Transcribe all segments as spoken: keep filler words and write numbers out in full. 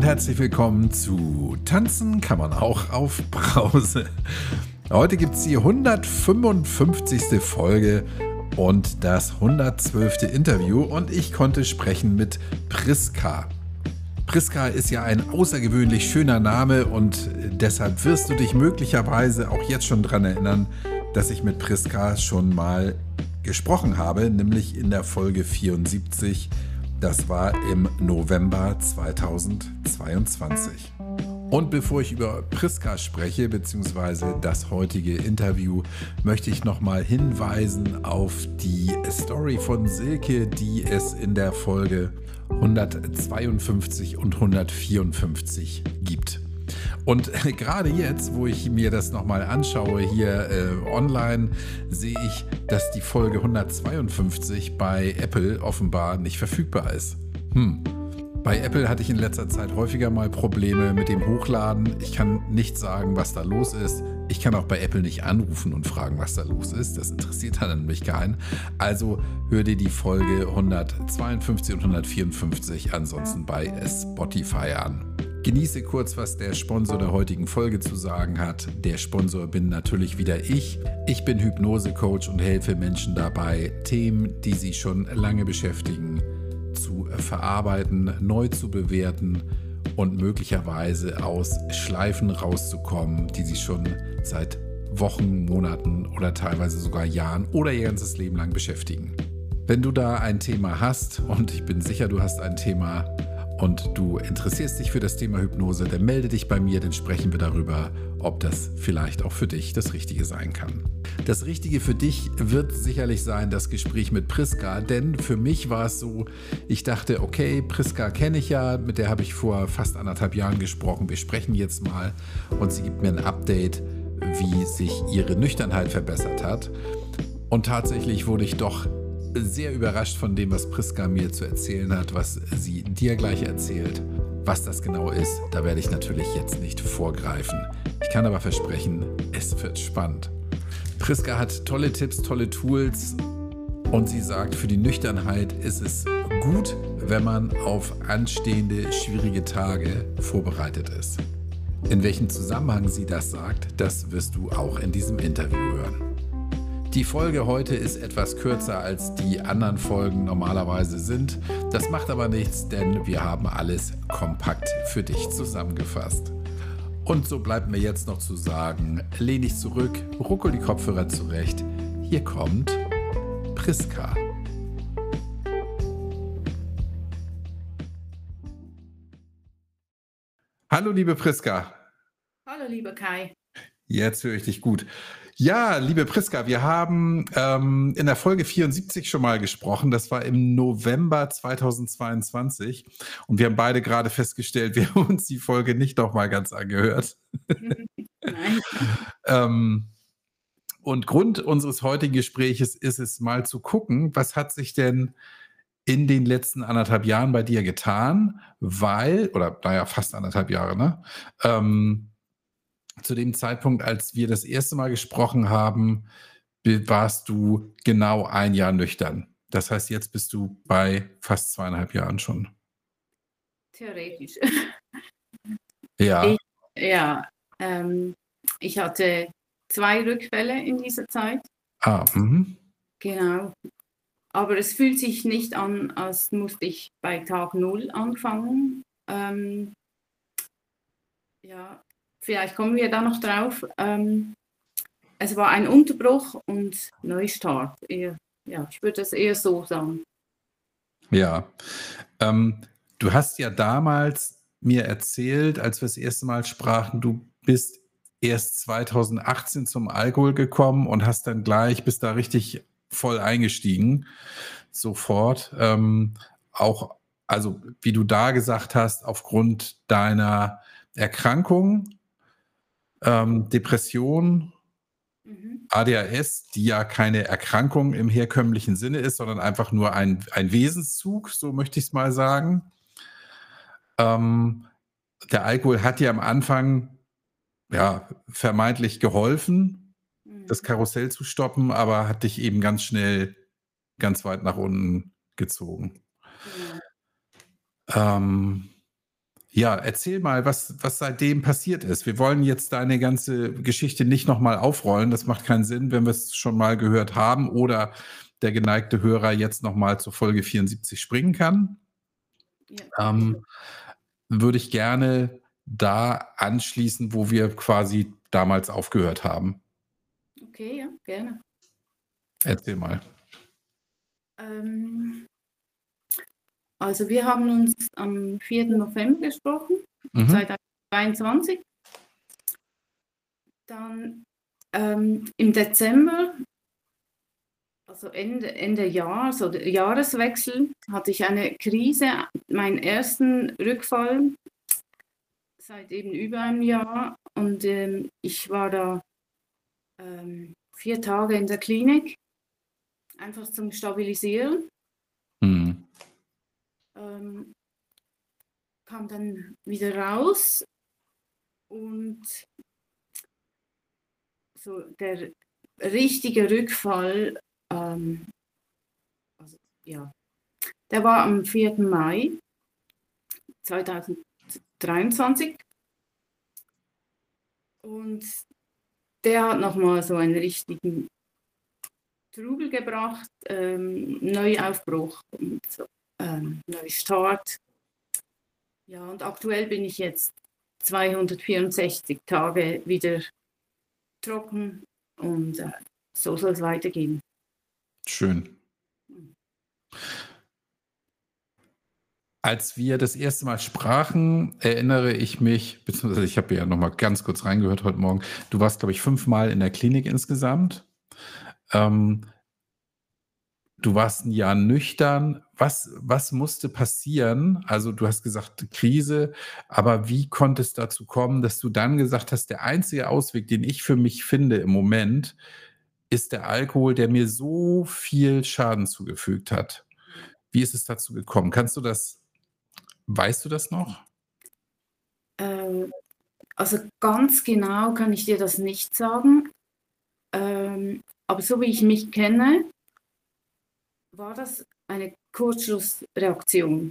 herzlich willkommen zu Tanzen kann man auch auf Brause. Heute gibt es die hundertfünfundfünfzigste Folge und das hundertzwölfte Interview und ich konnte sprechen mit Priska. Priska ist ja ein außergewöhnlich schöner Name und deshalb wirst du dich möglicherweise auch jetzt schon daran erinnern, dass ich mit Priska schon mal gesprochen habe, nämlich in der Folge vierundsiebzig. Das war im November zweitausendzweiundzwanzig. Und bevor ich über Priska spreche, beziehungsweise das heutige Interview, möchte ich nochmal hinweisen auf die Story von Silke, die es in der Folge hundertzweiundfünfzig und hundertvierundfünfzig gibt. Und gerade jetzt, wo ich mir das nochmal anschaue hier äh, online, sehe ich, dass die Folge hundertzweiundfünfzig bei Apple offenbar nicht verfügbar ist. Hm. Bei Apple hatte ich in letzter Zeit häufiger mal Probleme mit dem Hochladen. Ich kann nicht sagen, was da los ist. Ich kann auch bei Apple nicht anrufen und fragen, was da los ist. Das interessiert dann nämlich keinen. Also hör dir die Folge hundertzweiundfünfzig und hundertvierundfünfzig ansonsten bei Spotify an. Genieße kurz, was der Sponsor der heutigen Folge zu sagen hat. Der Sponsor bin natürlich wieder ich. Ich bin Hypnose-Coach und helfe Menschen dabei, Themen, die sie schon lange beschäftigen, zu verarbeiten, neu zu bewerten und möglicherweise aus Schleifen rauszukommen, die sie schon seit Wochen, Monaten oder teilweise sogar Jahren oder ihr ganzes Leben lang beschäftigen. Wenn du da ein Thema hast, und ich bin sicher, du hast ein Thema, und du interessierst dich für das Thema Hypnose, dann melde dich bei mir, dann sprechen wir darüber, ob das vielleicht auch für dich das Richtige sein kann. Das Richtige für dich wird sicherlich sein, das Gespräch mit Priska, denn für mich war es so, ich dachte, okay, Priska kenne ich ja, mit der habe ich vor fast anderthalb Jahren gesprochen, wir sprechen jetzt mal und sie gibt mir ein Update, wie sich ihre Nüchternheit verbessert hat. Und tatsächlich wurde ich doch sehr überrascht von dem, was Priska mir zu erzählen hat, was sie dir gleich erzählt. Was das genau ist, da werde ich natürlich jetzt nicht vorgreifen. Ich kann aber versprechen, es wird spannend. Priska hat tolle Tipps, tolle Tools und sie sagt, für die Nüchternheit ist es gut, wenn man auf anstehende, schwierige Tage vorbereitet ist. In welchem Zusammenhang sie das sagt, das wirst du auch in diesem Interview hören. Die Folge heute ist etwas kürzer, als die anderen Folgen normalerweise sind. Das macht aber nichts, denn wir haben alles kompakt für dich zusammengefasst. Und so bleibt mir jetzt noch zu sagen, lehn dich zurück, ruckel die Kopfhörer zurecht. Hier kommt Priska. Hallo liebe Priska. Hallo lieber Kai. Jetzt höre ich dich gut. Ja, liebe Priska, wir haben ähm, in der Folge vierundsiebzig schon mal gesprochen. Das war im November zweitausendzweiundzwanzig. Und wir haben beide gerade festgestellt, wir haben uns die Folge nicht noch mal ganz angehört. Nein. ähm, und Grund unseres heutigen Gespräches ist es mal zu gucken, was hat sich denn in den letzten anderthalb Jahren bei dir getan, weil, oder naja, fast anderthalb Jahre, ne? Ähm, Zu dem Zeitpunkt, als wir das erste Mal gesprochen haben, warst du genau ein Jahr nüchtern. Das heißt, jetzt bist du bei fast zweieinhalb Jahren schon. Theoretisch. Ja. Ich, ja, ähm, ich hatte zwei Rückfälle in dieser Zeit. Ah, mhm. Genau. Aber es fühlt sich nicht an, als musste ich bei Tag Null anfangen. Ähm, ja. Vielleicht kommen wir da noch drauf. Ähm, es war ein Unterbruch und Neustart. Eher, ja, ich würde das eher so sagen. Ja. Ähm, du hast ja damals mir erzählt, als wir das erste Mal sprachen, du bist erst zweitausendachtzehn zum Alkohol gekommen und hast dann gleich, bist da richtig voll eingestiegen. Sofort. Ähm, auch, also wie du da gesagt hast, aufgrund deiner Erkrankung, Ähm, Depression, Mhm. A D H S, die ja keine Erkrankung im herkömmlichen Sinne ist, sondern einfach nur ein, ein Wesenszug, so möchte ich es mal sagen. Ähm, der Alkohol hat dir am Anfang ja, vermeintlich geholfen, Mhm. das Karussell zu stoppen, aber hat dich eben ganz schnell ganz weit nach unten gezogen. Genau. Ähm, Ja, erzähl mal, was was seitdem passiert ist. Wir wollen jetzt deine ganze Geschichte nicht noch mal aufrollen. Das macht keinen Sinn, wenn wir's schon mal gehört haben oder der geneigte Hörer jetzt noch mal zur Folge vierundsiebzig springen kann. Ja, gerne. Ähm, würde ich gerne da anschließen, wo wir quasi damals aufgehört haben. Okay, ja, gerne. Erzähl mal. Ähm, also wir haben uns am vierten November gesprochen, Mhm. zweitausendzweiundzwanzig. Dann ähm, im Dezember, also Ende, Ende Jahr, so der Jahreswechsel, hatte ich eine Krise, meinen ersten Rückfall seit eben über einem Jahr. Und ähm, ich war da ähm, vier Tage in der Klinik, einfach zum Stabilisieren. Mhm. Ähm, kam dann wieder raus und so der richtige Rückfall, ähm, also, ja, der war am vierten Mai zweitausenddreiundzwanzig und der hat nochmal so einen richtigen Trubel gebracht, ähm, Neuaufbruch und so, ähm, Neustart. Ja, und aktuell bin ich jetzt zweihundertvierundsechzig Tage wieder trocken und äh, so soll es weitergehen. Schön. Als wir das erste Mal sprachen, erinnere ich mich, beziehungsweise ich habe ja noch mal ganz kurz reingehört heute Morgen. Du warst, glaube ich, fünfmal in der Klinik insgesamt. Ähm, du warst ein Jahr nüchtern. Was was musste passieren? Also, du hast gesagt, Krise, aber wie konnte es dazu kommen, dass du dann gesagt hast: „Der einzige Ausweg, den ich für mich finde im Moment, ist der Alkohol, der mir so viel Schaden zugefügt hat?“ Wie ist es dazu gekommen? Kannst du das weißt du das noch? Ähm, also ganz genau kann ich dir das nicht sagen, ähm, aber so wie ich mich kenne, war das eine Kurzschlussreaktion.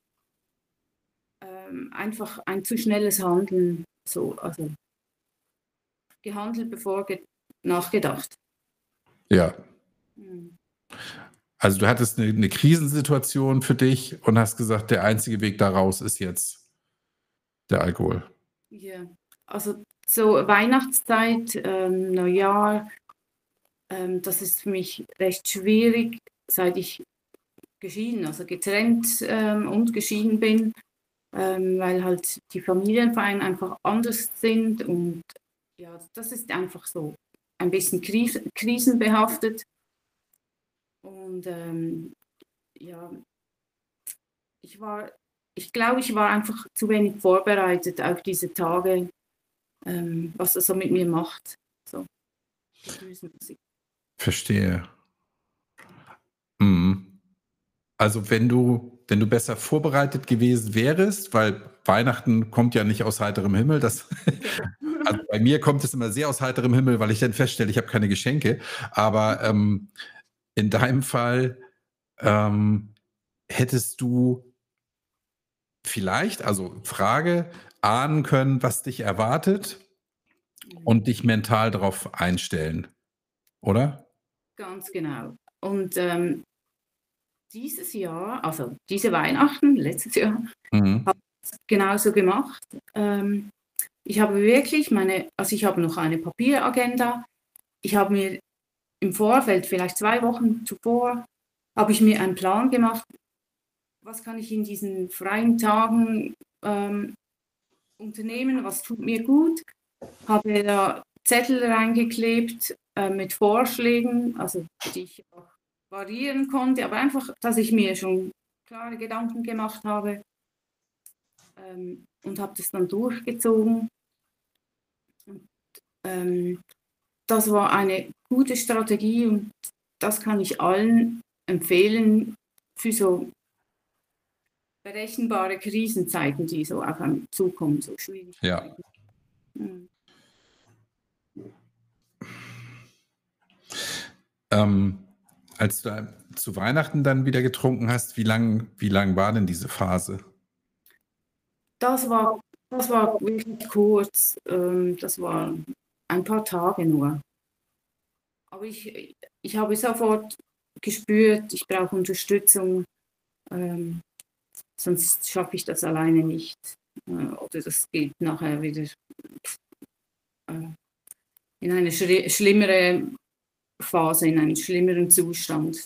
Ähm, einfach ein zu schnelles Handeln, so, also gehandelt, bevor ge nachgedacht. Ja. Mhm. Also, du hattest eine 'ne Krisensituation für dich und hast gesagt, der einzige Weg da raus ist jetzt der Alkohol. Ja, also so Weihnachtszeit, ähm, Neujahr, ähm, das ist für mich recht schwierig, seit ich geschieden, also getrennt ähm, und geschieden bin, ähm, weil halt die Familienfeiern einfach anders sind und ja, das ist einfach so ein bisschen kris krisenbehaftet und ähm, ja, ich war, ich glaube, ich war einfach zu wenig vorbereitet auf diese Tage, ähm, was das so mit mir macht, so Gefühlsmusik. Verstehe. Mhm. Also, wenn du wenn du besser vorbereitet gewesen wärest, weil Weihnachten kommt ja nicht aus heiterem Himmel, das also, bei mir kommt es immer sehr aus heiterem Himmel, weil ich dann feststelle, ich habe keine Geschenke. Aber, ähm, in deinem Fall, ähm, hättest du vielleicht, also Frage, ahnen können, was dich erwartet Mhm. und dich mental darauf einstellen, oder? Ganz genau. Und ähm, dieses Jahr, also diese Weihnachten, letztes Jahr, Mhm. habe ich es genauso gemacht. Ähm, ich habe wirklich meine, also ich habe noch eine Papieragenda. Ich habe mir im Vorfeld, vielleicht zwei Wochen zuvor, habe ich mir einen Plan gemacht, was kann ich in diesen freien Tagen ähm, unternehmen, was tut mir gut. Habe da Zettel reingeklebt äh, mit Vorschlägen, also die ich auch variieren konnte, aber einfach, dass ich mir schon klare Gedanken gemacht habe ähm, und habe das dann durchgezogen. Und, ähm, das war eine gute Strategie und das kann ich allen empfehlen für so berechenbare Krisenzeiten, die so auf einen zukommen, so Ja. Schwierigkeiten. Mhm. Ähm, als du da zu Weihnachten dann wieder getrunken hast, wie lang wie lang war denn diese Phase? Das war, das war wirklich kurz. Ähm, das war ein paar Tage nur. Aber ich, ich habe sofort gespürt, ich brauche Unterstützung, ähm, sonst schaffe ich das alleine nicht. Äh, oder das geht nachher wieder äh, in eine schri- schlimmere Phase, in einen schlimmeren Zustand.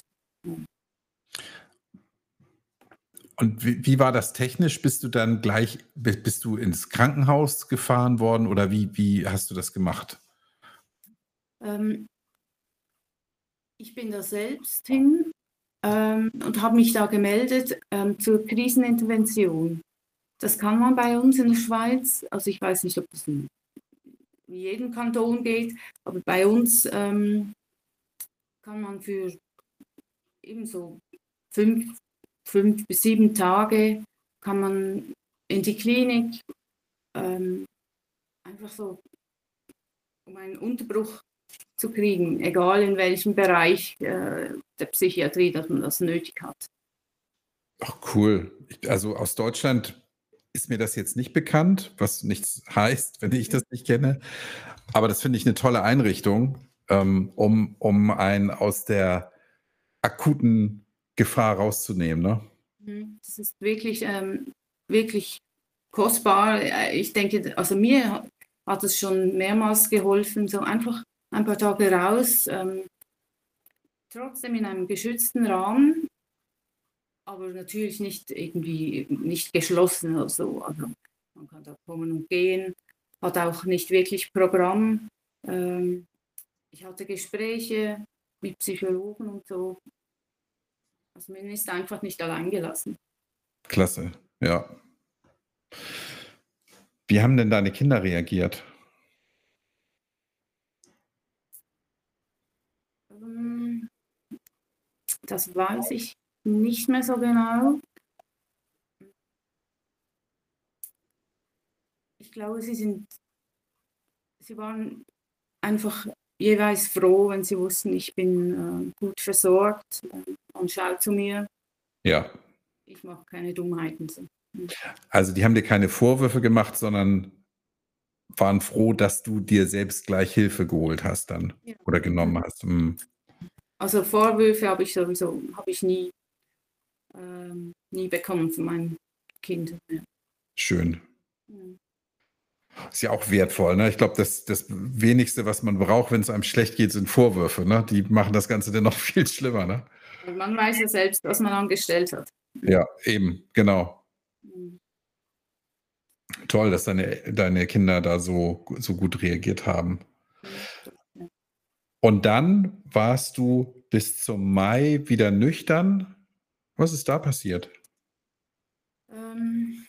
Und wie, wie war das technisch? Bist du dann gleich, bi- bist du ins Krankenhaus gefahren worden oder wie, wie hast du das gemacht? Ähm, ich bin da selbst hin ähm, und habe mich da gemeldet ähm, zur Krisenintervention. Das kann man bei uns in der Schweiz, also ich weiß nicht, ob das in jedem Kanton geht, aber bei uns ähm, kann man für ebenso fünf, fünf bis sieben Tage kann man in die Klinik ähm, einfach so, um einen Unterbruch zu kriegen, egal in welchem Bereich äh, der Psychiatrie, dass man das nötig hat. Ach, cool. Ich, also aus Deutschland ist mir das jetzt nicht bekannt, was nichts heißt, wenn ich das nicht kenne. Aber das finde ich eine tolle Einrichtung, ähm, um, um einen aus der akuten Gefahr rauszunehmen. Ne? Mhm. Das ist wirklich, ähm, wirklich kostbar. Äh, Ich denke, also mir hat es schon mehrmals geholfen, so einfach ein paar Tage raus, ähm, trotzdem in einem geschützten Rahmen, aber natürlich nicht irgendwie nicht geschlossen oder so. Also man kann da kommen und gehen, hat auch nicht wirklich Programm. Ähm, ich hatte Gespräche mit Psychologen und so. Also man ist einfach nicht allein gelassen. Klasse, ja. Wie haben denn deine Kinder reagiert? Ähm, Das weiß ich nicht mehr so genau. Ich glaube, sie sind, sie waren einfach jeweils froh, wenn sie wussten, ich bin äh, gut versorgt äh, und schaut zu mir. Ja, Ich mache keine Dummheiten. So. also die haben dir keine Vorwürfe gemacht, sondern waren froh, dass du dir selbst gleich Hilfe geholt hast dann Ja. oder genommen hast. Hm, Also Vorwürfe habe ich sowieso, habe ich nie, ähm, nie bekommen von meinen Kindern. Ja. schön. Ja. Ist ja auch wertvoll, ne? Ich glaube, das, das Wenigste, was man braucht, wenn es einem schlecht geht, sind Vorwürfe, ne? Die machen das Ganze dann noch viel schlimmer, ne? Aber man weiß ja selbst, was man angestellt hat. Ja, eben, genau. Mhm. Toll, dass deine, deine Kinder da so, so gut reagiert haben. Ja. Und dann warst du bis zum Mai wieder nüchtern. Was ist da passiert? Ähm,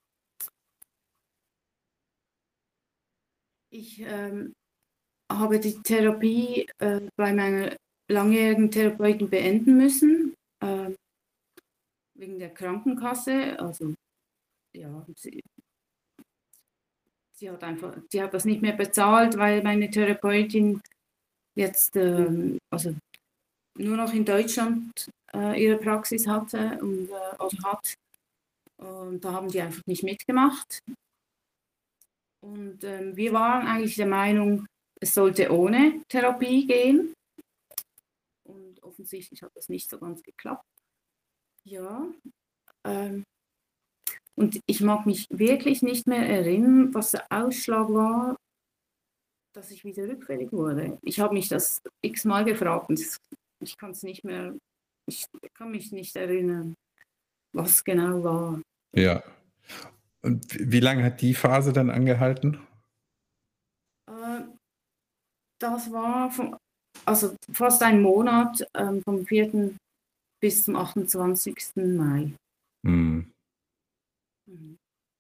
ich ähm, habe die Therapie äh, bei meiner langjährigen Therapeutin beenden müssen, äh, wegen der Krankenkasse. Also ja, sie, sie hat einfach, sie hat das nicht mehr bezahlt, weil meine Therapeutin jetzt ähm, also nur noch in Deutschland äh, ihre Praxis hatte und äh, also hat. Und da haben die einfach nicht mitgemacht. Und ähm, wir waren eigentlich der Meinung, es sollte ohne Therapie gehen. Und offensichtlich hat das nicht so ganz geklappt. Ja. Ähm, und ich mag mich wirklich nicht mehr erinnern, was der Ausschlag war, dass ich wieder rückfällig wurde. Ich habe mich das x-mal gefragt und ich kann es nicht mehr, ich kann mich nicht erinnern, was genau war. Ja. Und wie lange hat die Phase dann angehalten? Äh, das war vom, also fast ein Monat, ähm, vom vierten bis zum achtundzwanzigsten Mai. Hm. Mhm.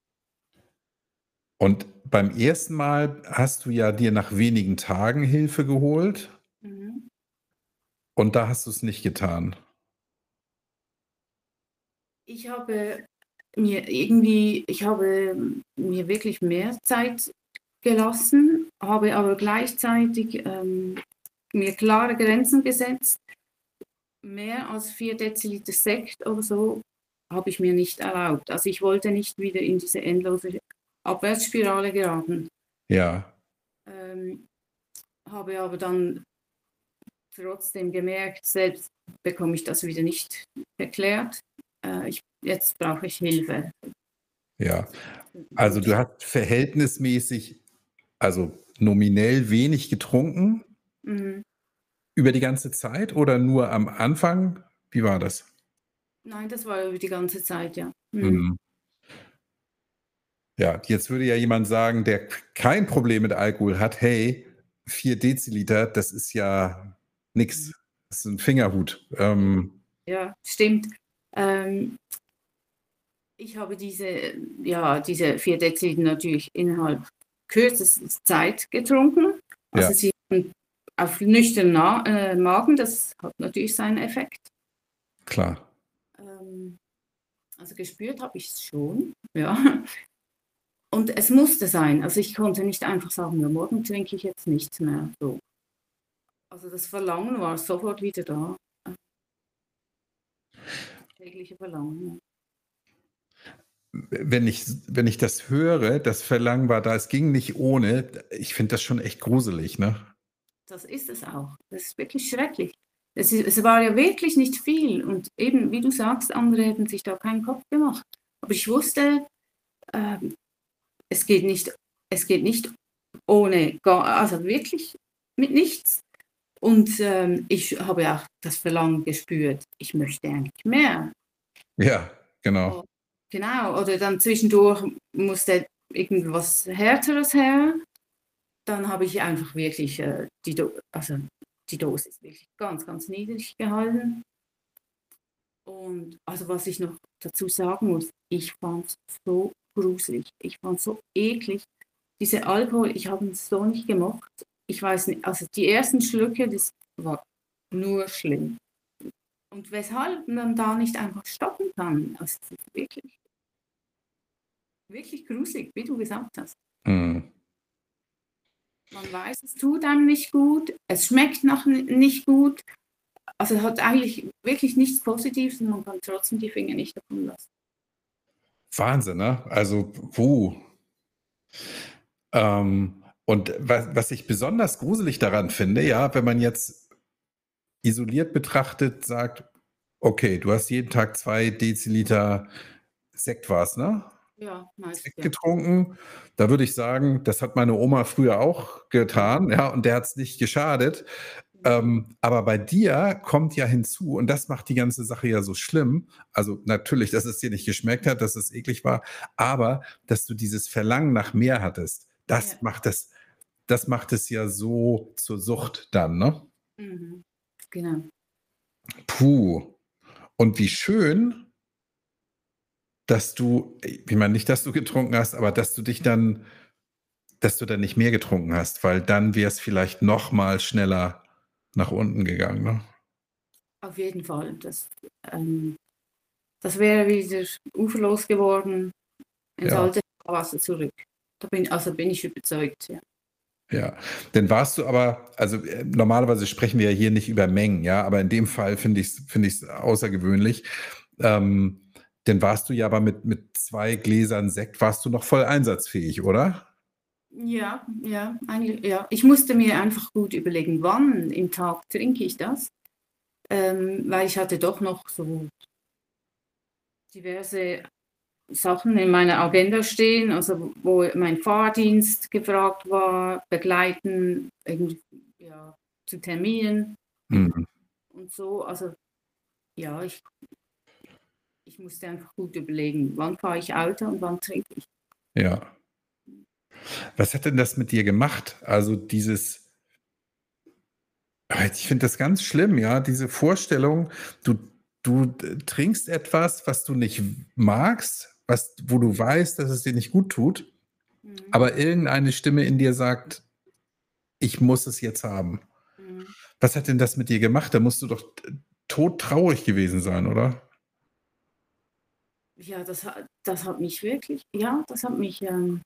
Und beim ersten Mal hast du ja dir nach wenigen Tagen Hilfe geholt Mhm. und da hast du es nicht getan. Ich habe mir irgendwie, ich habe mir wirklich mehr Zeit gelassen, habe aber gleichzeitig ähm, mir klare Grenzen gesetzt. Mehr als vier Deziliter Sekt oder so habe ich mir nicht erlaubt. Also ich wollte nicht wieder in diese endlose Abwärtsspirale geraten. Ja. Ähm, habe aber dann trotzdem gemerkt, selbst bekomme ich das wieder nicht erklärt. Äh, ich, jetzt brauche ich Hilfe. Ja. Also du hast verhältnismäßig, also nominell wenig getrunken Mhm. über die ganze Zeit oder nur am Anfang? Wie war das? Nein, das war über die ganze Zeit, ja. Mhm. Mhm. Ja, jetzt würde ja jemand sagen, der kein Problem mit Alkohol hat, hey, vier Deziliter, das ist ja nix. Das ist ein Fingerhut. Ähm, Ja, stimmt. Ähm, ich habe diese, ja, diese vier Deziliter natürlich innerhalb kürzester Zeit getrunken. ja, Also sie haben auf nüchternen Na- äh, Magen, das hat natürlich seinen Effekt. klar. Ähm, also gespürt habe ich es schon, ja. Und es musste sein. Also ich konnte nicht einfach sagen, ja, morgen trinke ich jetzt nichts mehr. So. Also das Verlangen war sofort wieder da. Tägliche Verlangen. Wenn ich, wenn ich das höre, das Verlangen war da, es ging nicht ohne, ich finde das schon echt gruselig, ne? Das ist es auch. Das ist wirklich schrecklich. Es, ist, es war ja wirklich nicht viel. Und eben, wie du sagst, andere hätten sich da keinen Kopf gemacht. Aber ich wusste, äh, es geht nicht, es geht nicht ohne, gar, also wirklich mit nichts. Und ähm, ich habe auch das Verlangen gespürt, ich möchte eigentlich mehr. Ja, genau. Oh, genau, oder dann zwischendurch musste irgendwas Härteres her. Dann habe ich einfach wirklich äh, die, Do also die Dosis wirklich ganz, ganz niedrig gehalten. Und also was ich noch dazu sagen muss, ich fand es so gruselig, ich fand es so eklig. Diese Alkohol, ich habe es so nicht gemocht. Ich weiß nicht, also die ersten Schlücke, das war nur schlimm. Und weshalb man da nicht einfach stoppen kann, also das ist wirklich, wirklich gruselig, wie du gesagt hast. Mhm. Man weiß, es tut einem nicht gut, es schmeckt noch nicht gut, also hat eigentlich wirklich nichts Positives und man kann trotzdem die Finger nicht davon lassen. Wahnsinn, ne? Also, puh. Ähm, und was, was ich besonders gruselig daran finde, ja, wenn man jetzt isoliert betrachtet sagt, okay, du hast jeden Tag zwei Deziliter Sekt war's, ne? Ja, meist, Sekt ja. getrunken. Da würde ich sagen, das hat meine Oma früher auch getan, ja, und der hat es nicht geschadet. Ähm, aber bei dir kommt ja hinzu, und das macht die ganze Sache ja so schlimm. Also natürlich, dass es dir nicht geschmeckt hat, dass es eklig war, aber dass du dieses Verlangen nach mehr hattest. Das Ja. macht es, das macht es ja so zur Sucht dann, ne? Mhm. Genau. Puh. Und wie schön, dass du, ich meine nicht, dass du getrunken hast, aber dass du dich dann, dass du dann nicht mehr getrunken hast, weil dann wäre es vielleicht noch mal schneller nach unten gegangen, ne? Auf jeden Fall. Das, ähm, das wäre wieder uferlos geworden, ins Ja. alte Wasser zurück. Da bin, also bin ich überzeugt, ja. Ja, dann warst du aber, also äh, normalerweise sprechen wir ja hier nicht über Mengen, ja, aber in dem Fall finde ich es finde ich's außergewöhnlich. Ähm, dann warst du ja aber mit, mit zwei Gläsern Sekt, warst du noch voll einsatzfähig, oder? Ja, ja, eigentlich, ja. Ich musste mir einfach gut überlegen, wann im Tag trinke ich das, ähm, weil ich hatte doch noch so diverse Sachen in meiner Agenda stehen, also wo mein Fahrdienst gefragt war, begleiten, irgendwie, ja, zu Terminen Mhm. und so. Also ja, ich, ich musste einfach gut überlegen, wann fahre ich Auto und wann trinke ich. Ja. Was hat denn das mit dir gemacht? Also dieses, ich finde das ganz schlimm, ja, diese Vorstellung, du, du äh, trinkst etwas, was du nicht magst, was, wo du weißt, dass es dir nicht gut tut, Mhm. aber irgendeine Stimme in dir sagt, ich muss es jetzt haben. Mhm. Was hat denn das mit dir gemacht? Da musst du doch t todtraurig gewesen sein, oder? Ja, das, hat- das hat mich wirklich, ja, das hat mich ähm,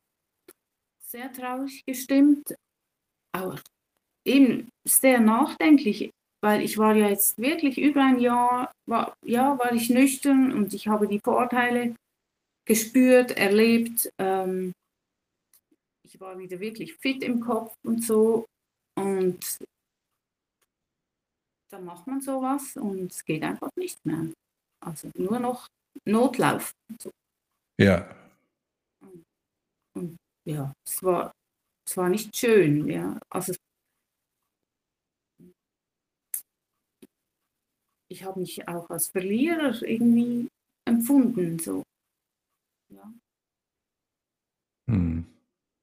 sehr traurig gestimmt, auch eben sehr nachdenklich. weil ich war ja jetzt wirklich über ein Jahr, war, ja, war ich nüchtern und ich habe die Vorteile gespürt, erlebt. Ähm, ich war wieder wirklich fit im Kopf und so. Und dann macht man sowas und es geht einfach nicht mehr. Also nur noch Notlauf. So. Ja. Und, und ja, es war, es war nicht schön. Ja. Also ich habe mich auch als Verlierer irgendwie empfunden. So. Ja. Hm.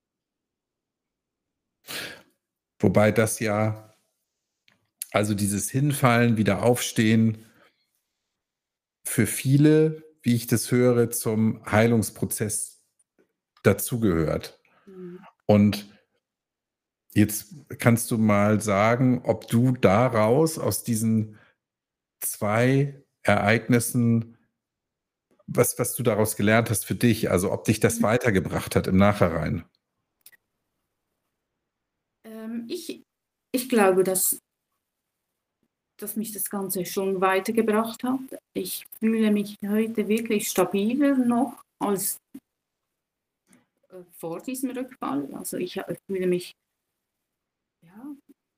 Wobei das ja, also dieses Hinfallen, wieder aufstehen, für viele, wie ich das höre, zum Heilungsprozess dazugehört. Mhm. Und jetzt kannst du mal sagen, ob du daraus, aus diesen zwei Ereignissen, was, was du daraus gelernt hast für dich, also ob dich das weitergebracht hat im Nachhinein. Ähm, ich, ich glaube, dass, dass mich das Ganze schon weitergebracht hat. Ich fühle mich heute wirklich stabiler noch als äh, vor diesem Rückfall. Also ich, ich fühle mich ja,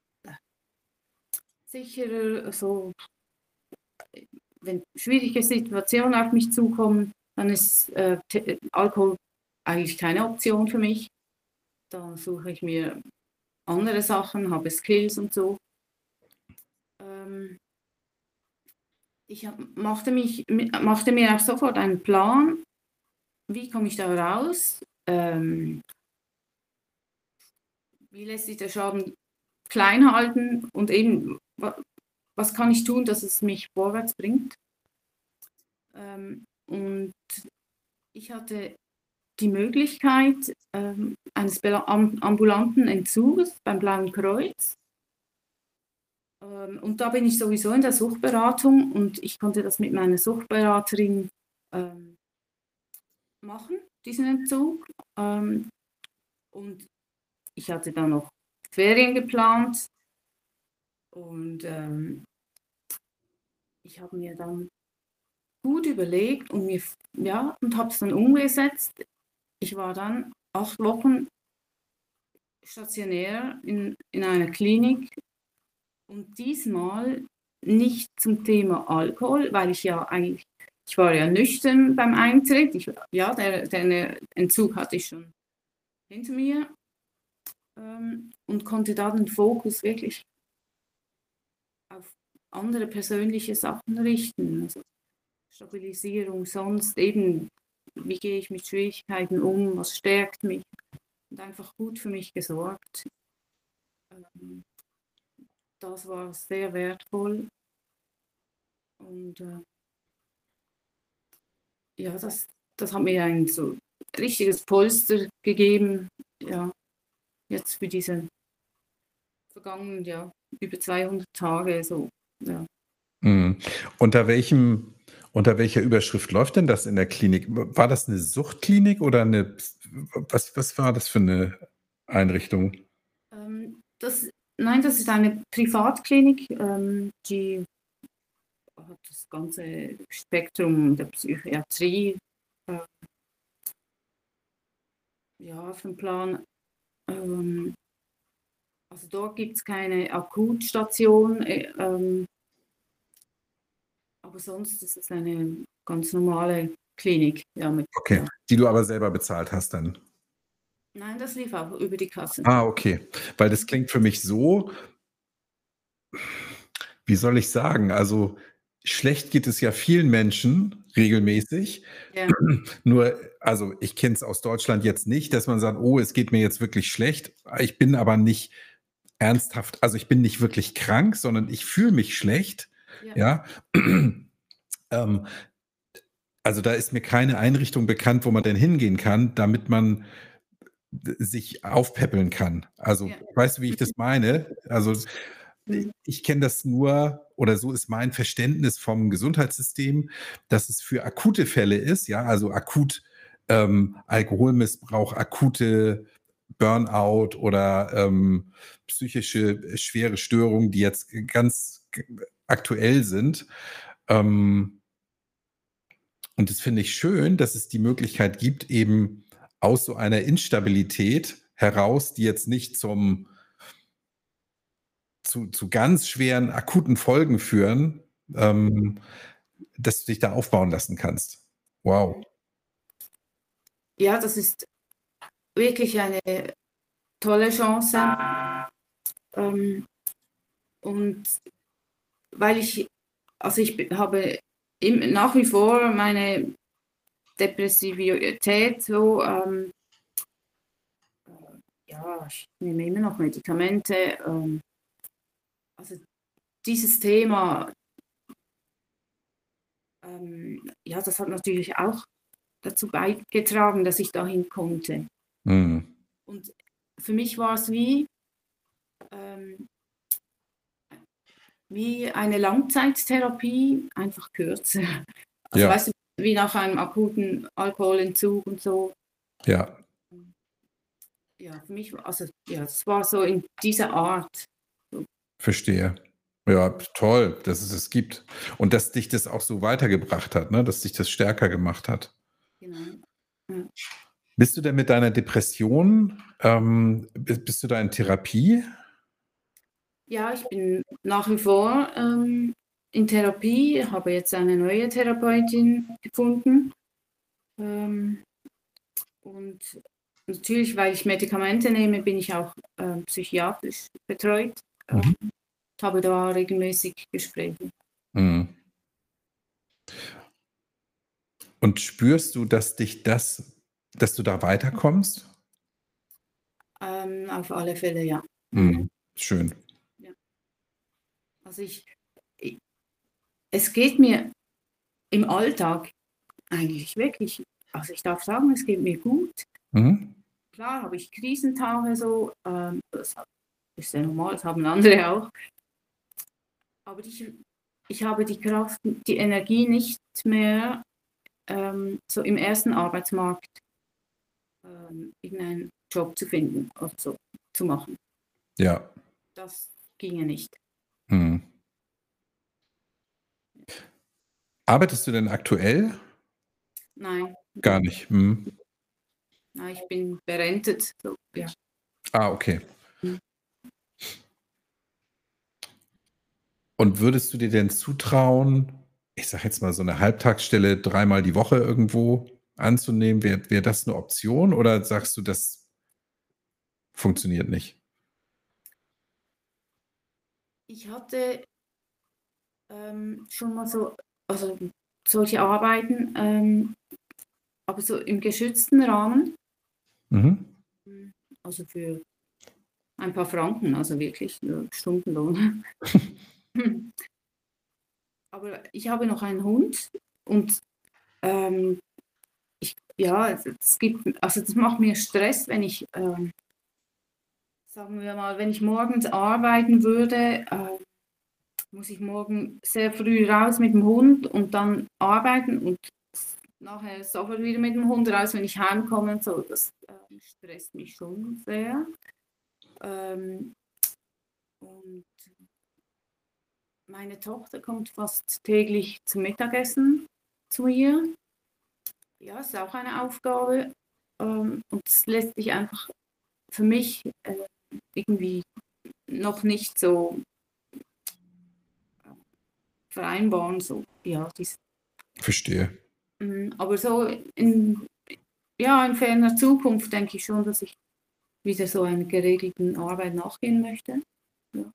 sicherer, so, wenn schwierige Situationen auf mich zukommen, dann ist äh, Alkohol eigentlich keine Option für mich. Da suche ich mir andere Sachen, habe Skills und so. Ähm, ich hab, machte, mich, machte mir auch sofort einen Plan, wie komme ich da raus, ähm, wie lässt sich der Schaden klein halten und eben, was kann ich tun, dass es mich vorwärts bringt. Ähm, und ich hatte die Möglichkeit ähm, eines ambulanten Entzuges beim Blauen Kreuz. Ähm, und da bin ich sowieso in der Suchtberatung und ich konnte das mit meiner Suchtberaterin ähm, machen, diesen Entzug. Ähm, und ich hatte dann noch Ferien geplant und ähm, ich habe mir dann gut überlegt und mir ja und habe es dann umgesetzt. Ich war dann acht Wochen stationär in, in einer Klinik und diesmal nicht zum Thema Alkohol, weil ich ja eigentlich, ich war ja nüchtern beim Eintritt. Ich, ja, der, der Entzug hatte ich schon hinter mir ähm, und konnte da den Fokus wirklich auf andere persönliche Sachen richten. Also Stabilisierung, sonst eben, wie gehe ich mit Schwierigkeiten um, was stärkt mich und einfach gut für mich gesorgt. Ähm, das war sehr wertvoll und äh, ja, das, das hat mir ein so richtiges Polster gegeben, ja, jetzt für diese vergangenen, ja, über zweihundert Tage, so, ja. Mhm. Unter welchem, unter welcher Überschrift läuft denn das in der Klinik? War das eine Suchtklinik oder eine, was, was war das für eine Einrichtung? Ähm, das, nein, das ist eine Privatklinik, ähm, die hat das ganze Spektrum der Psychiatrie äh, ja, auf dem Plan. Ähm, also dort gibt es keine Akutstation, äh, ähm, aber sonst ist es eine ganz normale Klinik. Ja, mit, Okay, ja. die du aber selber bezahlt hast dann. Nein, das lief auch über die Kasse. Ah, okay. Weil das klingt für mich so, wie soll ich sagen, also schlecht geht es ja vielen Menschen regelmäßig. Ja. Nur, also ich kenne es aus Deutschland jetzt nicht, dass man sagt, oh, es geht mir jetzt wirklich schlecht. Ich bin aber nicht ernsthaft, also ich bin nicht wirklich krank, sondern ich fühle mich schlecht. Ja. Ja. ähm, also da ist mir keine Einrichtung bekannt, wo man denn hingehen kann, damit man sich aufpäppeln kann. Also Ja. weißt du, wie ich das meine? Also Mhm. ich kenne das nur, oder so ist mein Verständnis vom Gesundheitssystem, dass es für akute Fälle ist, ja, also akut ähm, Alkoholmissbrauch, akute Burnout oder ähm, psychische schwere Störungen, die jetzt ganz g aktuell sind. Ähm und das finde ich schön, dass es die Möglichkeit gibt, eben aus so einer Instabilität heraus, die jetzt nicht zum zu zu ganz schweren akuten Folgen führen, ähm, dass du dich da aufbauen lassen kannst. Wow. Ja, das ist wirklich eine tolle Chance. Ähm, und weil ich also ich b habe im nach wie vor meine Depressivität so, ähm äh, ja, ich nehme immer noch Medikamente, ähm also dieses Thema ähm, ja, das hat natürlich auch dazu beigetragen, dass ich dahin konnte. Mhm. Und für mich war's wie ähm wie eine Langzeittherapie, einfach kürzer. Also, Ja. weißt du, wie nach einem akuten Alkoholentzug und so. Ja. Ja, für mich also, ja, es war so in dieser Art. So. Verstehe. Ja, toll, dass es es gibt und dass dich das auch so weitergebracht hat, ne, dass dich das stärker gemacht hat. Genau. Ja. Bist du denn mit deiner Depression ähm, bi bist du da in Therapie? Ja, ich bin nach wie vor, ähm, in Therapie, habe jetzt eine neue Therapeutin gefunden. Ähm, und natürlich, weil ich Medikamente nehme, bin ich auch, ähm, psychiatrisch betreut, Mhm. ähm, habe da regelmäßig Gespräche. Mhm. Und spürst du, dass dich das dass du da weiterkommst? Ähm, auf alle Fälle, ja. Mhm. Mhm. Schön. Ja. Also ich i es geht mir im Alltag eigentlich wirklich also ich darf sagen, es geht mir gut. Mhm. Klar habe ich Krisentage so, ähm, das ha ist ja normal, das haben andere auch. Aber ich ich habe die Kraft, die Energie nicht mehr, ähm, so im ersten Arbeitsmarkt ähm, irgendeinen Job zu finden oder so zu machen. Ja. Das ginge nicht. Mhm. Arbeitest du denn aktuell? Nein. Gar nicht. Mhm. Nein, ich bin berentet, so, ja. Ah, okay. Mhm. Und würdest du dir denn zutrauen, ich sage jetzt mal, so 'ne Halbtagsstelle dreimal die Woche irgendwo anzunehmen? Wäre wäre das 'ne Option oder sagst du, das funktioniert nicht? Ich hatte ähm, schon mal so also solche Arbeiten, ähm, aber so im geschützten Rahmen. Mhm. Hm, also für ein paar Franken, also wirklich nur Stundenlohn. Aber ich habe noch einen Hund und, ähm, ich ja, es es gibt also das macht mir Stress, wenn ich, ähm sagen wir mal, wenn ich morgens arbeiten würde, äh, muss ich morgen sehr früh raus mit dem Hund und dann arbeiten und nachher sofort wieder mit dem Hund raus, wenn ich heimkomme und so. Das, ähm, stresst mich schon sehr. Ähm, und meine Tochter kommt fast täglich zum Mittagessen zu mir. Ja, ist auch eine Aufgabe. Ähm, und es lässt sich einfach für mich, äh, irgendwie noch nicht so vereinbaren, so, ja, dies Verstehe. hm, aber so in ja, in ferner Zukunft denke ich schon, dass ich wieder so einer geregelten Arbeit nachgehen möchte. Ja.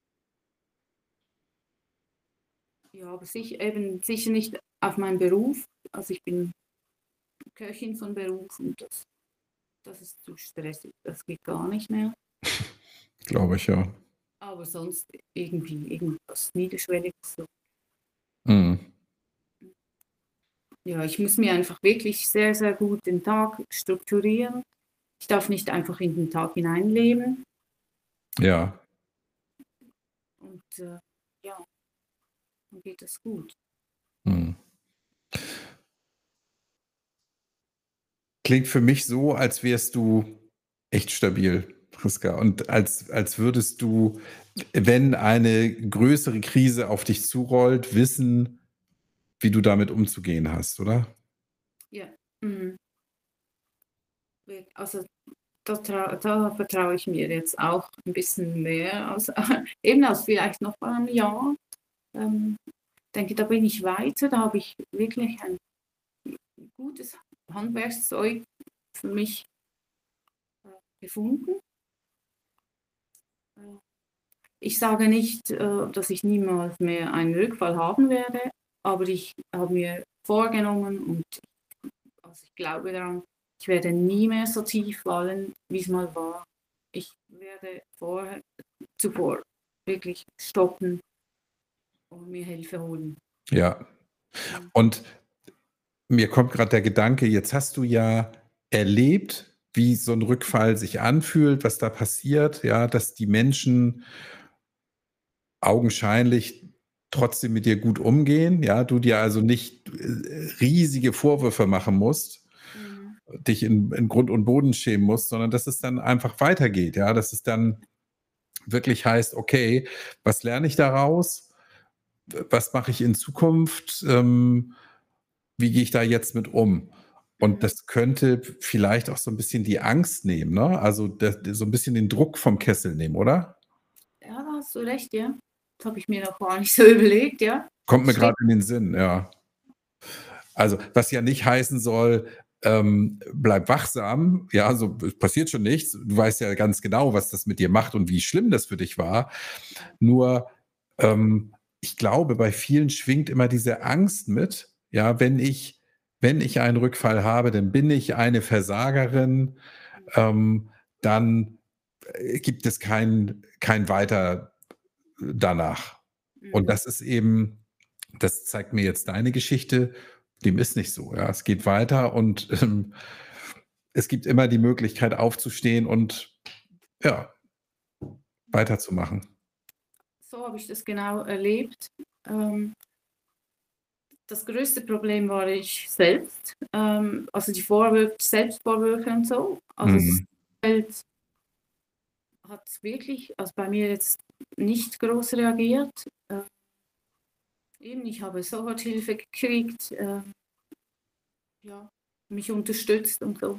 Ja, aber sich eben sicher nicht auf meinen Beruf. Also, ich bin Köchin von Beruf und das das ist zu stressig. Das geht gar nicht mehr. Glaube ich, ja. Aber sonst irgendwie irgendwas Niederschwelliges so. Mhm. Ja, ich muss mir einfach wirklich sehr, sehr gut den Tag strukturieren. Ich darf nicht einfach in den Tag hineinleben. Ja. Und, äh, ja, dann geht das gut. Mhm. Klingt für mich so, als wärst du echt stabil. Priska, und als, als würdest du, wenn eine größere Krise auf dich zurollt, wissen, wie du damit umzugehen hast, oder? Ja. Mhm. Wir also, da trau da vertraue ich mir jetzt auch ein bisschen mehr als eben als vielleicht noch vor einem Jahr. Ähm, denke, da bin ich weiter, da habe ich wirklich ein gutes Handwerkszeug für mich, äh, gefunden. Äh, ich sage nicht, äh, dass ich niemals mehr einen Rückfall haben werde, aber ich habe mir vorgenommen und also ich glaube daran, ich werde nie mehr so tief fallen, wie es mal war. Ich werde vorher, zuvor wirklich stoppen und mir Hilfe holen. Ja. Mhm. Und mir kommt gerade der Gedanke, jetzt hast du ja erlebt, wie so ein Rückfall sich anfühlt, was da passiert, ja, dass die Menschen augenscheinlich trotzdem mit dir gut umgehen, ja, du dir also nicht äh, riesige Vorwürfe machen musst, Mhm. dich in, in Grund und Boden schämen musst, sondern dass es dann einfach weitergeht, ja, dass es dann wirklich heißt, okay, was lerne ich daraus? Was mache ich in Zukunft? Ähm, wie gehe ich da jetzt mit um? Und Mhm. das könnte vielleicht auch so ein bisschen die Angst nehmen, ne? Also, das so ein bisschen den Druck vom Kessel nehmen, oder? Ja, da hast du recht, ja. Das habe ich mir noch gar nicht so überlegt, ja. Kommt mir Stimmt. gerade in den Sinn, ja. Also, was ja nicht heißen soll, ähm, bleib wachsam, ja, so es passiert schon nichts. Du weißt ja ganz genau, was das mit dir macht und wie schlimm das für dich war. Nur, ähm, ich glaube, bei vielen schwingt immer diese Angst mit, ja, wenn ich wenn ich einen Rückfall habe, dann bin ich eine Versagerin, ähm, dann, äh, gibt es kein kein Weiter danach. Und Mhm. das ist eben das zeigt mir jetzt deine Geschichte, dem ist nicht so, ja. Es geht weiter und, ähm, es gibt immer die Möglichkeit aufzustehen und, ja, weiterzumachen. So habe ich das genau erlebt. Ähm, das größte Problem war ich selbst, ähm, also die Vorwürfe, Selbstvorwürfe und so. Also das Mhm. Umfeld hat wirklich, also bei mir jetzt nicht groß reagiert. Äh, eben, ich habe Soforthilfe gekriegt, äh, ja, mich unterstützt und so.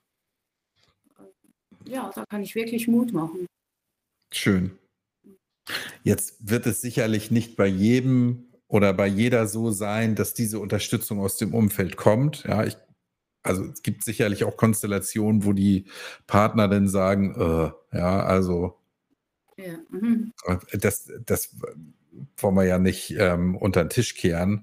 Ja, da kann ich wirklich Mut machen. Schön. Jetzt wird es sicherlich nicht bei jedem oder bei jeder so sein, dass diese Unterstützung aus dem Umfeld kommt. Ja, ich also, es gibt sicherlich auch Konstellationen, wo die Partner dann sagen: „Äh, ja, also, Ja, mhm. äh, das das wollen wir ja nicht, ähm, unter 'n Tisch kehren.“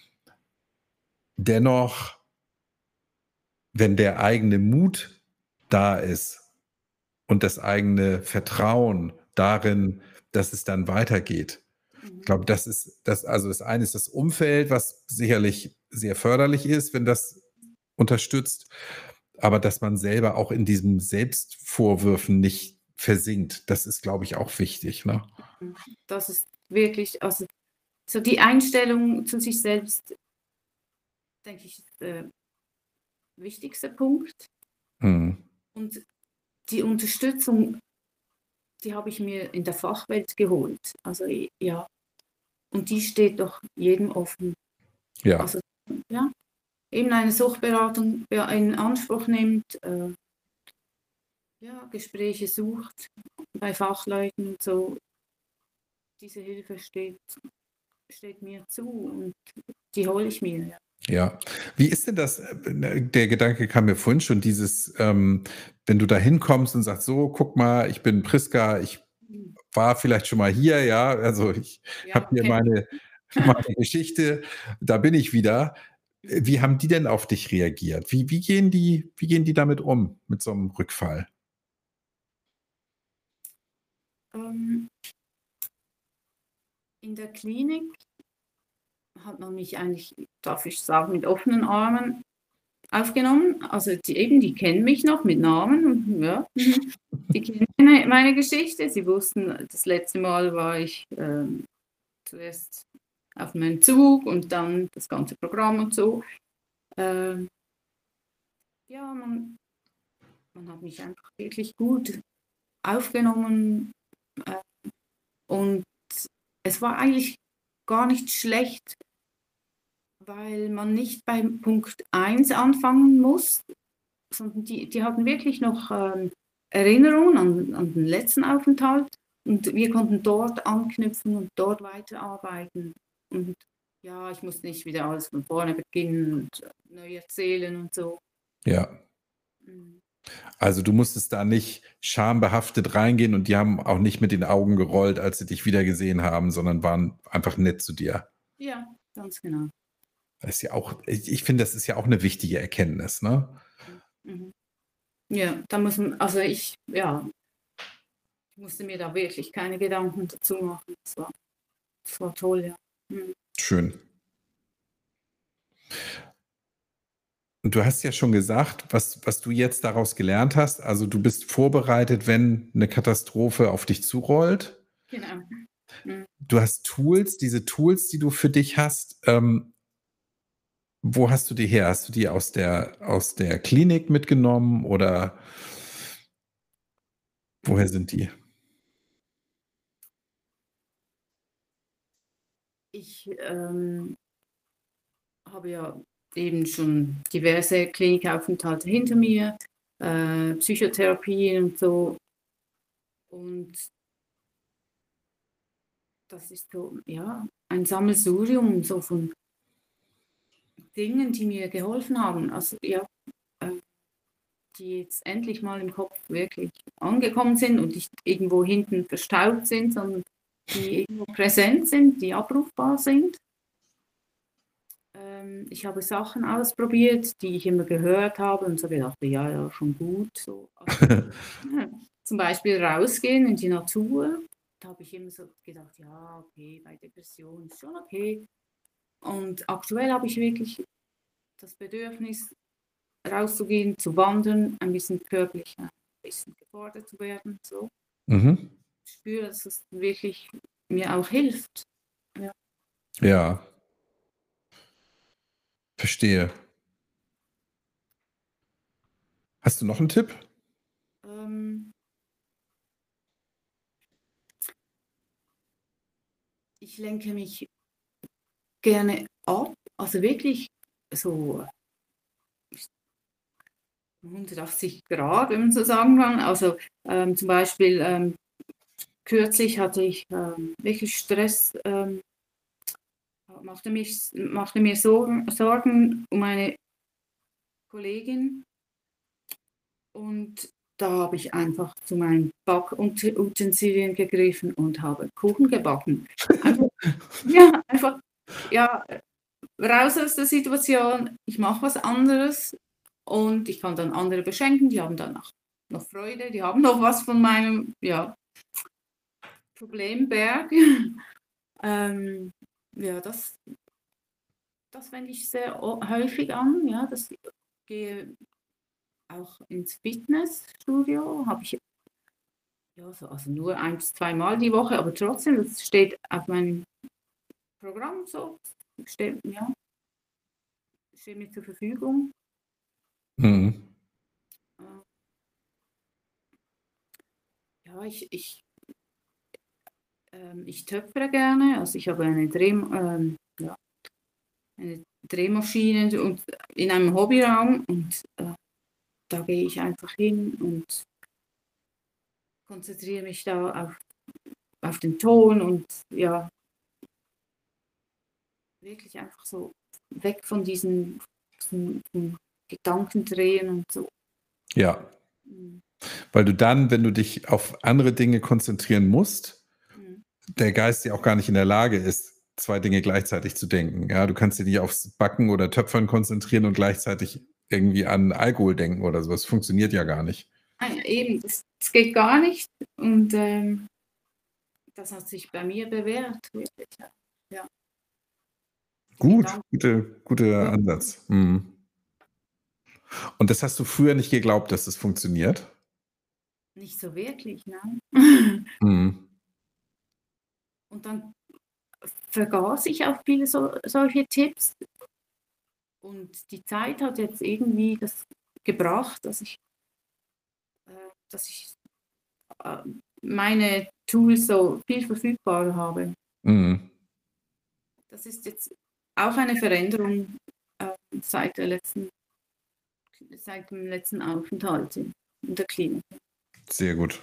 Dennoch, wenn der eigene Mut da ist und das eigene Vertrauen darin, dass es dann weitergeht. Ich Mhm. glaube, das ist das also, das eine ist das Umfeld, was sicherlich sehr förderlich ist, wenn das unterstützt, aber dass man selber auch in diesen Selbstvorwürfen nicht versinkt, das ist, glaube ich, auch wichtig, ne? Mhm. Das ist wirklich, also so die Einstellung zu sich selbst, denke ich, ist der wichtigste Punkt. Mhm. Und die Unterstützung, die habe ich mir in der Fachwelt geholt. Also ja, und die steht doch jedem offen. Ja, Also ja, eben eine Suchtberatung ja, in Anspruch nimmt, äh, ja, Gespräche sucht bei Fachleuten und so. Diese Hilfe steht, steht mir zu und die hole ich mir. Ja. ja. Wie ist denn das äh, der Gedanke kam mir vorhin schon, dieses, ähm, wenn du da hinkommst und sagst: „So, guck mal, ich bin Priska, ich Mhm. war vielleicht schon mal hier, ja, also ich habe Ja, hier kenn meine meine Geschichte, da bin ich wieder.“ Äh, Mhm. wie haben die denn auf dich reagiert? Wie wie gehen die wie gehen die damit um, mit so 'nem Rückfall? Ähm, in der Klinik hat man mich eigentlich, darf ich sagen, mit offenen Armen aufgenommen. Also die eben, die kennen mich noch mit Namen und ja, mhm. Die kennen meine, meine Geschichte. Sie wussten, das letzte Mal war ich ähm, zuerst auf meinem Zug und dann das ganze Programm und so. Ähm, ja, man, man hat mich einfach wirklich gut. aufgenommen äh, und es war eigentlich gar nicht schlecht, weil man nicht beim Punkt eins anfangen muss, sondern die, die hatten wirklich noch ähm, Erinnerungen an, an den letzten Aufenthalt und wir konnten dort anknüpfen und dort weiterarbeiten. Und ja, ich musste nicht wieder alles von vorne beginnen und äh, neu erzählen und so. Ja. Mhm. Also du musstest da nicht schambehaftet reingehen und die haben auch nicht mit den Augen gerollt, als sie dich wiedergesehen haben, sondern waren einfach nett zu dir. Ja, ganz genau. Das ist ja auch, ich, ich finde, das ist ja auch eine wichtige Erkenntnis, ne? Mhm. Ja, da muss man, also ich, ja, ich musste mir da wirklich keine Gedanken dazu machen. Das war, das war toll, ja. Mhm. Schön. Und du hast ja schon gesagt, was, was du jetzt daraus gelernt hast. Also du bist vorbereitet, wenn eine Katastrophe auf dich zurollt. Genau. Mhm. Du hast Tools, diese Tools, die du für dich hast. Ähm, wo hast du die her? Hast du die aus der, aus der Klinik mitgenommen oder woher sind die? Ich ähm, habe ja eben schon diverse Klinikaufenthalte hinter mir, äh, Psychotherapien und so. Und das ist so, ja, ein Sammelsurium so von Dingen, die mir geholfen haben. Also ja, äh, die jetzt endlich mal im Kopf wirklich angekommen sind und nicht irgendwo hinten verstaut sind, sondern die irgendwo präsent sind, die abrufbar sind. Ähm, ich habe Sachen ausprobiert, die ich immer gehört habe und so gedacht, ja, ja, schon gut. So. Also, zum Beispiel rausgehen in die Natur. Da habe ich immer so gedacht, ja, okay, bei Depression ist schon okay. Und aktuell habe ich wirklich das Bedürfnis, rauszugehen, zu wandern, ein bisschen körperlich, ein bisschen gefordert zu werden. So. Mhm. Ich spüre, dass es wirklich mir auch hilft. Ja. Ja, verstehe. Hast du noch einen Tipp? Ähm, ich lenke mich gerne ab, also wirklich so hundertachtzig Grad, wenn man so sagen kann. Also ähm, zum Beispiel ähm, kürzlich hatte ich ähm, wirklich Stress, ähm, machte, mich, machte mir Sorgen, Sorgen um eine Kollegin und da habe ich einfach zu meinen Backutensilien gegriffen und habe Kuchen gebacken. Einfach, ja, einfach, ja, raus aus der Situation, ich mache was anderes und ich kann dann andere beschenken, die haben dann auch noch Freude, die haben noch was von meinem ja, Problemberg. ähm, ja, das, das wende ich sehr häufig an, ja, das gehe auch ins Fitnessstudio, habe ich ja, so, also nur ein bis zweimal die Woche, aber trotzdem, das steht auf meinem Programm so, steht, ja, steht mir zur Verfügung. Mhm. Ja, ich, ich, ähm, ich töpfere gerne, also ich habe eine, Dreh, ähm, ja, eine Drehmaschine und in einem Hobbyraum und äh, da gehe ich einfach hin und konzentriere mich da auf, auf den Ton und ja, wirklich einfach so weg von diesen, diesen, diesen Gedankendrehen und so. Ja, Mhm. weil du dann, wenn du dich auf andere Dinge konzentrieren musst, Mhm. der Geist ja auch gar nicht in der Lage ist, zwei Dinge gleichzeitig zu denken. Ja, du kannst dich nicht aufs Backen oder Töpfern konzentrieren und gleichzeitig irgendwie an Alkohol denken oder so. Das funktioniert ja gar nicht. Ah, ja, eben, das, das geht gar nicht und ähm, das hat sich bei mir bewährt, wirklich. Ja. Die Gut, Gedanken. gute, guter Ansatz. Mhm. Und das hast du früher nicht geglaubt, dass das funktioniert? Nicht so wirklich, nein. Mhm. Und dann vergaß ich auch viele so, solche Tipps. Und die Zeit hat jetzt irgendwie das gebracht, dass ich, äh, dass ich äh, meine Tools so viel verfügbarer habe. Mhm. Das ist jetzt auch eine Veränderung äh, seit der letzten, seit dem letzten Aufenthalt in, in der Klinik. Sehr gut.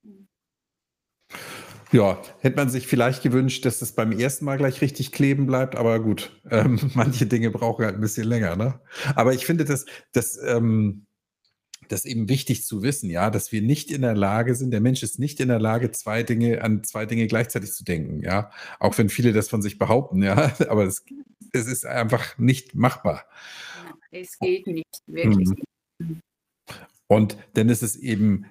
Ja, hätte man sich vielleicht gewünscht, dass das beim ersten Mal gleich richtig kleben bleibt, aber gut, ähm, manche Dinge brauchen halt ein bisschen länger, ne? Aber ich finde das, das, ähm, das eben wichtig zu wissen, ja, dass wir nicht in der Lage sind, der Mensch ist nicht in der Lage, zwei Dinge, an zwei Dinge gleichzeitig zu denken, ja. Auch wenn viele das von sich behaupten, ja, aber es, es ist einfach nicht machbar. Ja, es geht nicht, wirklich Mhm. nicht. Mhm. Und dann ist es eben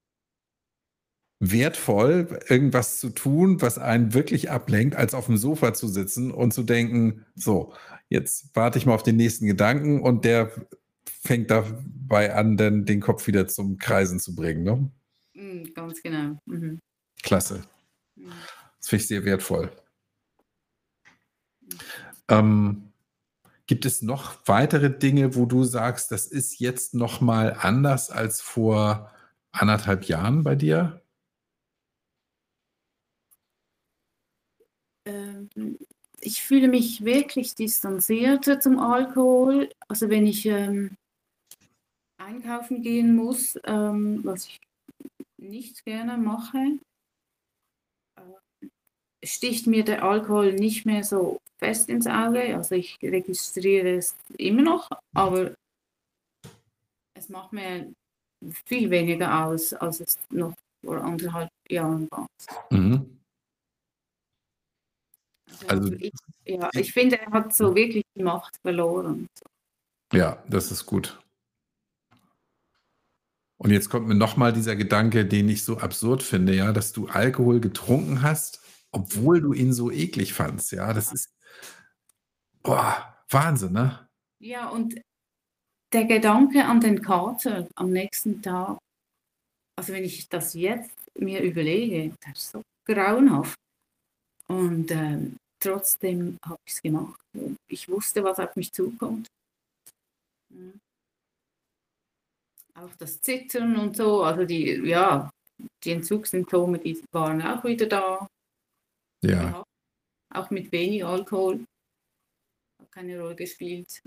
wertvoll, irgendwas zu tun, was einen wirklich ablenkt, als auf dem Sofa zu sitzen und zu denken, so, jetzt warte ich mal auf den nächsten Gedanken und der fängt dabei an, dann den Kopf wieder zum Kreisen zu bringen. Ne? Mhm, ganz genau. Mhm. Klasse. Mhm. Das finde ich sehr wertvoll. Ähm, gibt es noch weitere Dinge, wo du sagst, das ist jetzt noch mal anders als vor anderthalb Jahren bei dir? Ähm, ich fühle mich wirklich distanzierter zum Alkohol. Also wenn ich ähm, einkaufen gehen muss, ähm, was ich nicht gerne mache, äh, sticht mir der Alkohol nicht mehr so fest ins Auge. Also ich registriere es immer noch, aber es macht mir viel weniger aus, als es noch vor anderthalb Jahren war. Mhm. Also Also, ich, ja, ich finde, er hat so wirklich die Macht verloren. ja, das ist gut. Und jetzt kommt mir noch mal dieser Gedanke, den ich so absurd finde, ja, dass du Alkohol getrunken hast, obwohl du ihn so eklig fandst, ja. Das ist, boah, Wahnsinn, ne? Ja, und der Gedanke an den Kater am nächsten Tag, also wenn ich das jetzt mir überlege, das ist so grauenhaft. Und ähm, trotzdem habe ich es gemacht. Ich wusste, was auf mich zukommt. Mhm. Auch das Zittern und so, also die, ja, die Entzugssymptome, die waren auch wieder da. Ja. Gehabt. Auch mit wenig Alkohol. Hat keine Rolle gespielt.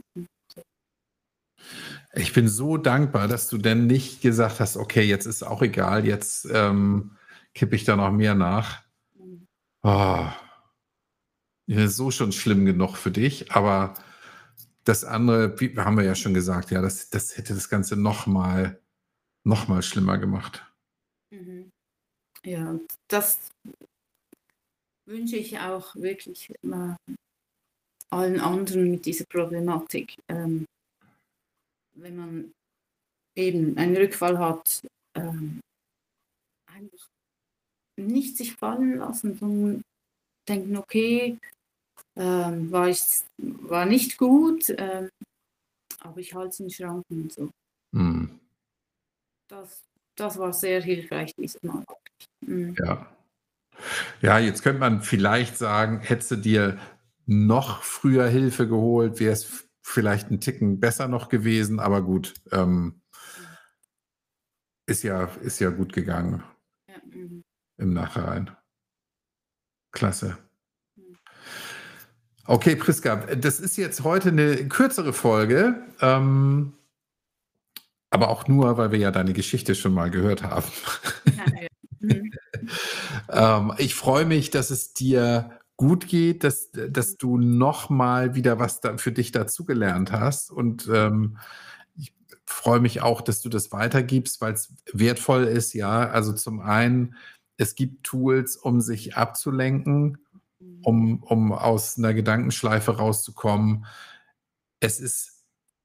Ich bin so dankbar, dass du denn nicht gesagt hast, okay, jetzt ist auch egal, jetzt ähm, kippe ich da noch mehr nach. Mhm. Oh, ja, so schon schlimm genug für dich, aber das andere, wie haben wir ja schon gesagt, ja, das, das hätte das Ganze noch mal, noch mal schlimmer gemacht. Mhm. Ja, das wünsche ich auch wirklich mal allen anderen mit dieser Problematik. Ähm, wenn man eben einen Rückfall hat, ähm, einfach nicht sich fallen lassen, sondern denken, okay, ähm, war, ich, war nicht gut, ähm, aber ich halte es in Schranken und so. Mhm. Das, das war sehr hilfreich dieses Mal. Mhm. Ja. Ja, jetzt könnte man vielleicht sagen, hättest du dir noch früher Hilfe geholt, wäre es vielleicht ein Ticken besser noch gewesen, aber gut, ähm, ist ja, ist ja gut gegangen Ja, mhm. im Nachhinein. Klasse. Mhm. Okay, Priska, das ist jetzt heute eine kürzere Folge, ähm, aber auch nur, weil wir ja deine Geschichte schon mal gehört haben. Ja, ja. Mhm. ähm, ich freue mich, dass es dir gut geht, dass, dass du noch mal wieder was da für dich dazugelernt hast und ähm, ich freue mich auch, dass du das weitergibst, weil es wertvoll ist, ja. Also zum einen, es gibt Tools, um sich abzulenken, um, um aus einer Gedankenschleife rauszukommen. Es ist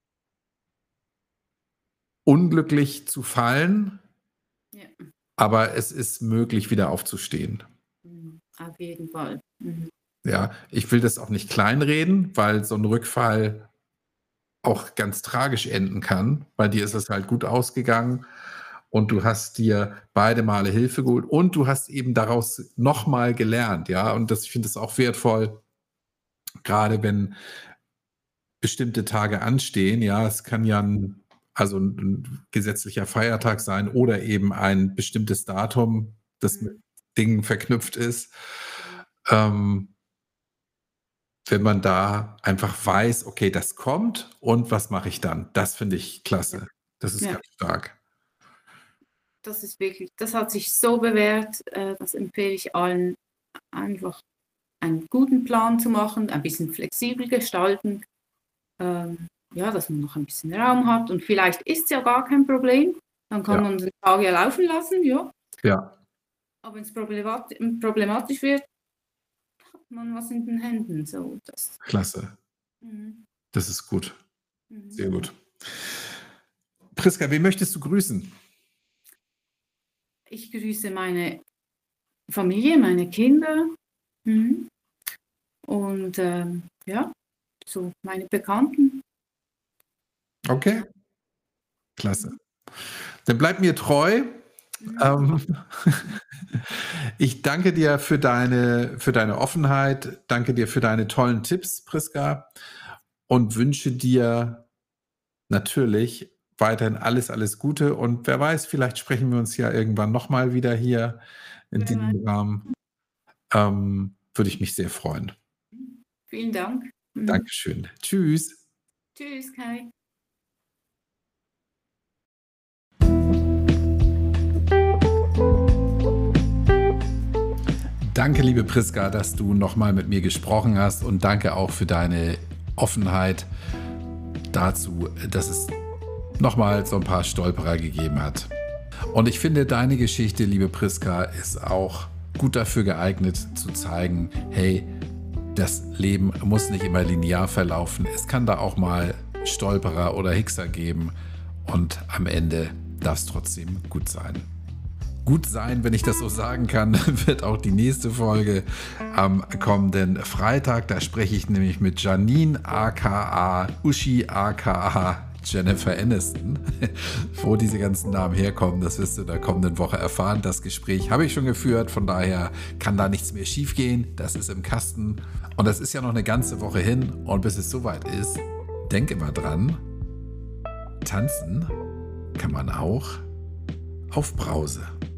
unglücklich zu fallen, Ja. aber es ist möglich, wieder aufzustehen. Mhm. Auf jeden Fall. Mhm. Ja, ich will das auch nicht kleinreden, weil so ein Rückfall auch ganz tragisch enden kann. Bei dir ist es halt gut ausgegangen und du hast dir beide Male Hilfe geholt und du hast eben daraus noch mal gelernt, ja. Und das, ich finde es auch wertvoll, gerade wenn bestimmte Tage anstehen, ja. Es kann ja ein also ein, ein gesetzlicher Feiertag sein oder eben ein bestimmtes Datum, das mit Mhm. Dingen verknüpft ist. Ähm, wenn man da einfach weiß, okay, das kommt und was mache ich dann? Das finde ich Ja, klasse. Das ist ja, ganz stark. das ist wirklich, das hat sich so bewährt, äh, das empfehle ich allen, einfach einen guten Plan zu machen, ein bisschen flexibel gestalten, ähm, ja, dass man noch ein bisschen Raum hat und vielleicht ist es ja gar kein Problem, dann kann Ja, man den Tag ja laufen lassen, ja, ja, aber wenn es problemat problematisch wird, hat man was in den Händen, so das. klasse. Mhm. Das ist gut. Mhm. Sehr gut. Priska, wen möchtest du grüßen? Ich grüße meine Familie, meine Kinder, mhm. Und ähm, ja, so meine Bekannten. Okay, klasse. Dann bleib mir treu. Mhm. Ähm, ich danke dir für deine, für deine Offenheit, danke dir für deine tollen Tipps, Priska, und wünsche dir natürlich weiterhin alles, alles Gute. Und wer weiß, vielleicht sprechen wir uns ja irgendwann nochmal wieder hier in Wer weiß. diesem Rahmen. Ähm, würde ich mich sehr freuen. Vielen Dank. Mhm. Dankeschön. Tschüss. Tschüss, Kai. Danke, liebe Priska, dass du nochmal mit mir gesprochen hast und danke auch für deine Offenheit dazu, dass es nochmal so ein paar Stolperer gegeben hat. Und ich finde, deine Geschichte, liebe Priska, ist auch gut dafür geeignet zu zeigen, hey, das Leben muss nicht immer linear verlaufen. Es kann da auch mal Stolperer oder Hickser geben und am Ende darf es trotzdem gut sein. Gut sein, wenn ich das so sagen kann, wird auch die nächste Folge am kommenden Freitag. Da spreche ich nämlich mit Janine aka Uschi aka Jennifer Aniston. Wo diese ganzen Namen herkommen, das wirst du in der kommenden Woche erfahren. Das Gespräch habe ich schon geführt, von daher kann da nichts mehr schief gehen. Das ist im Kasten und das ist ja noch eine ganze Woche hin und bis es soweit ist, denk immer dran, tanzen kann man auch auf Brause.